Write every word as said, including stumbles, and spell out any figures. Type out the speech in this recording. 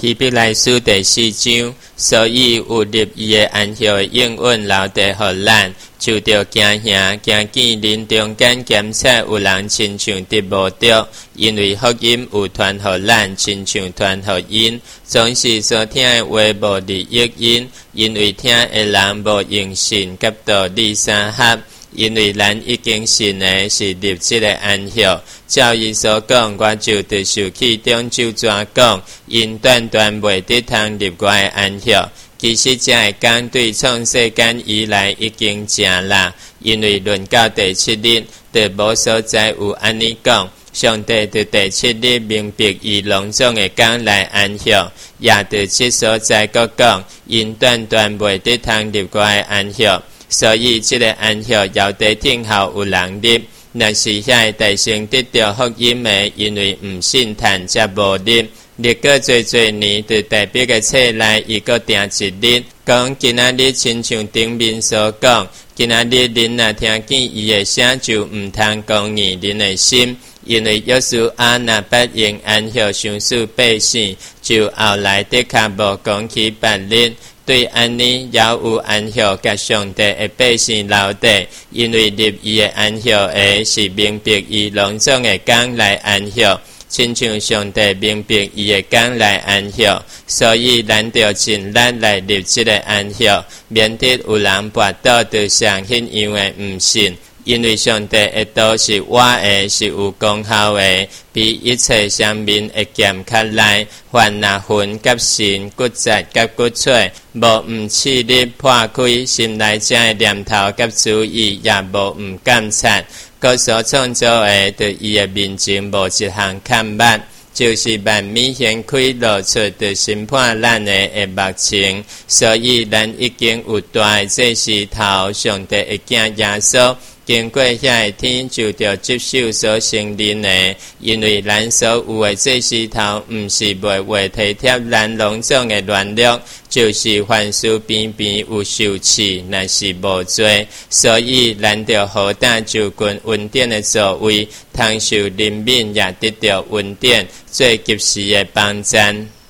提笔来书第四章，所以有立伊的安息的应允留地予咱，就着惊吓惊见恁中间检测有人亲像得无着，因为福音有传予咱，亲像传予因，总是所听的话无利益因，因为听的人无用信甲道理相合。因为咱已经信的是立即的安息，照伊所讲，我就得受气中就怎讲，因断断袂得通立我的安息。其实这个讲对创世间以来已经正啦，因为论到第七日，就无所在有安尼讲，上帝伫第七日明白以隆重的讲来安息，也伫即所在搁讲，因断断袂得通立我的安息。所以，这个安息要在听候有人立，若是遐大圣得到福音的，因为唔信叹才无立。立过最最年，就代表个册内，伊个定一日，讲今仔日亲像顶面所讲，今仔日恁若听见伊的声，就唔通讲义恁的心，因为耶稣阿若不用安息相属百姓，就后来的确无讲起别日。对安尼也有安息甲上帝的百姓留地，因为立伊的安息的是明白伊隆重的讲来安息，亲像上帝明白伊的讲来安息，所以咱着尽力来立即个安息，免得有人跋倒着上迄样的毋信。因为上帝的道是活的，是有功效的，比一切生命的剑较利，凡那魂甲神、骨节甲骨髓，无毋刺入破开，心内这的念头甲主意，也无毋监察。各所创造的，对伊的面前无一项看捌，就是万米显开露出的审判咱的的目前。所以咱已经有大的这时头，上帝的囝耶稣。经过遐个天，就着接受所承认的，因为咱所有的这时头，毋是袂话体贴咱隆重的原谅，就是凡事边边有受气，若是无做，所以咱着好大就近稳定的座位，通受怜悯也得到稳定，最及时的帮赞。